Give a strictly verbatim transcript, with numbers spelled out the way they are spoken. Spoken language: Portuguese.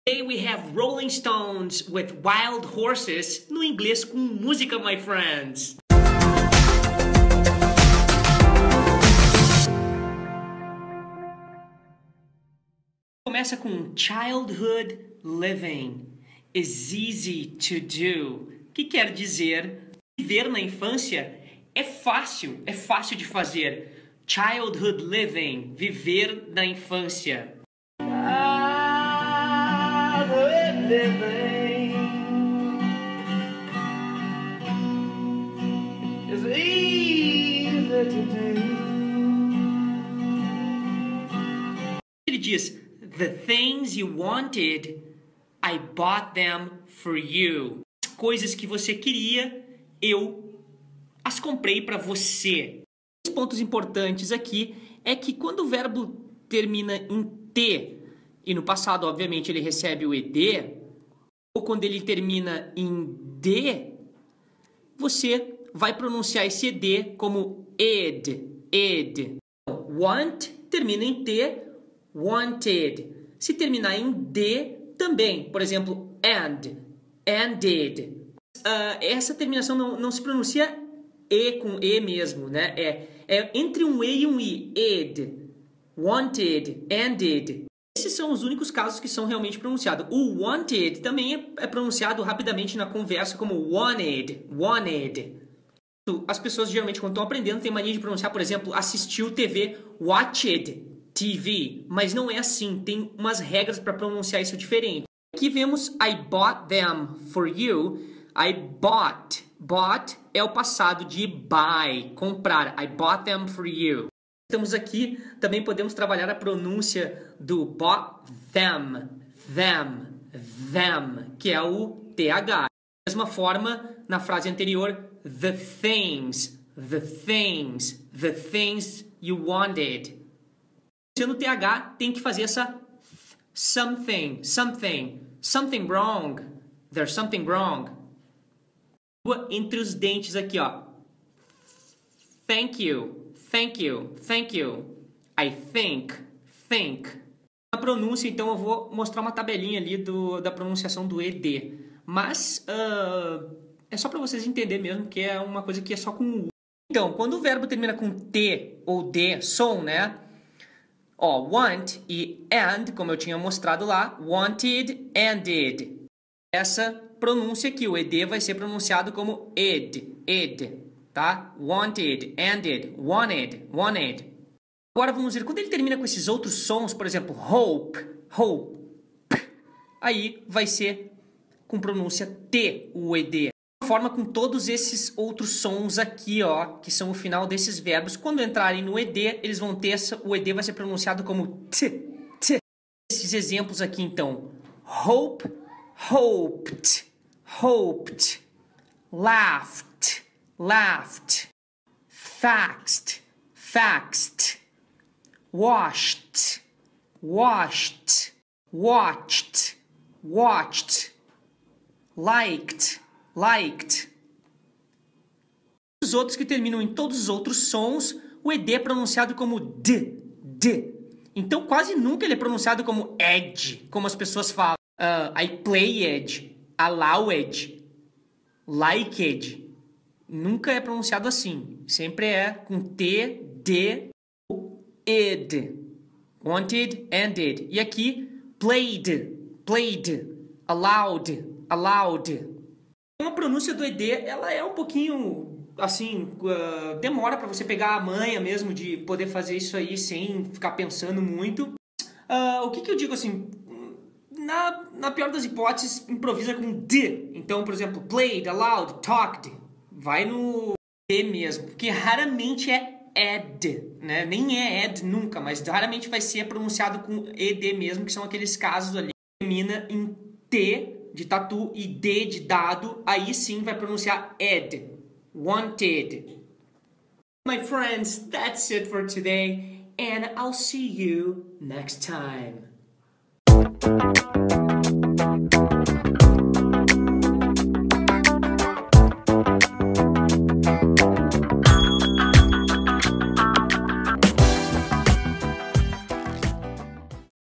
Today we have Rolling Stones with Wild Horses, no inglês com música, my friends. Começa com childhood living is easy to do. O que quer dizer? Viver na infância é fácil, é fácil de fazer. Childhood living, viver na infância. Childhood living is easy to do. Ele diz, the things you wanted, I bought them for you. As coisas que você queria, eu as comprei para você. Os pontos importantes aqui é que quando o verbo termina em T, e no passado, obviamente, ele recebe o ed, ou quando ele termina em D, você vai pronunciar esse ed como ed, ed. Want termina em T, wanted. Se terminar em D, também. Por exemplo, and, anded. Uh, essa terminação não, não se pronuncia E com E mesmo, né? É, é entre um E e um I. Ed, wanted, ended. Esses são os únicos casos que são realmente pronunciados. O wanted também é, é pronunciado rapidamente na conversa como wanted, wanted. As pessoas geralmente quando estão aprendendo têm mania de pronunciar, por exemplo, assistiu T V, watched T V. Mas não é assim, tem umas regras para pronunciar isso diferente. Aqui vemos I bought them for you. I bought. Bought é o passado de buy, comprar. I bought them for you. Estamos aqui, também podemos trabalhar a pronúncia do bought them, them, them, que é o T H. Da mesma forma, na frase anterior, the things, the things, the things you wanted. Sendo T H, tem que fazer essa something, something, something wrong, there's something wrong. Entre os dentes aqui, ó. Thank you, thank you, thank you. I think, think. Na pronúncia, então, eu vou mostrar uma tabelinha ali do, da pronunciação do ed. Mas uh, é só para vocês entenderem mesmo que é uma coisa que é só com U. Então, quando o verbo termina com T ou D, som, né? Ó, want e and, como eu tinha mostrado lá, wanted, anded. Essa pronúncia aqui, o ed vai ser pronunciado como ed, ed, tá? Wanted, ended, wanted, wanted. Agora vamos ver, quando ele termina com esses outros sons, por exemplo, hope, hope, aí vai ser com pronúncia T, o ed. Da forma com todos esses outros sons aqui, ó, que são o final desses verbos, quando entrarem no ed, eles vão ter essa, o ed vai ser pronunciado como T, T. Esses exemplos aqui, então, hope, hoped, hoped, laughed, laughed, faxed, faxed, washed, washed, watched, watched, liked, liked. Os outros que terminam em todos os outros sons, o ed é pronunciado como d, d. Então quase nunca ele é pronunciado como ed, como as pessoas falam. Uh, I played, allowed, liked. Nunca é pronunciado assim. Sempre é com T, D, ed. Wanted, ended. E aqui, played, played, allowed, allowed. Uma pronúncia do ed, ela é um pouquinho, assim, uh, demora para você pegar a manha mesmo de poder fazer isso aí sem ficar pensando muito. Uh, o que que eu digo assim... Na, na pior das hipóteses, improvisa com D. Então, por exemplo, played, allowed, talked. Vai no D mesmo. Porque raramente é ed, né? Nem é ed nunca, mas raramente vai ser pronunciado com ed mesmo, que são aqueles casos ali. Termina em T de tatu e D de dado. Aí sim vai pronunciar ed. Wanted. My friends, that's it for today. And I'll see you next time. Thank you.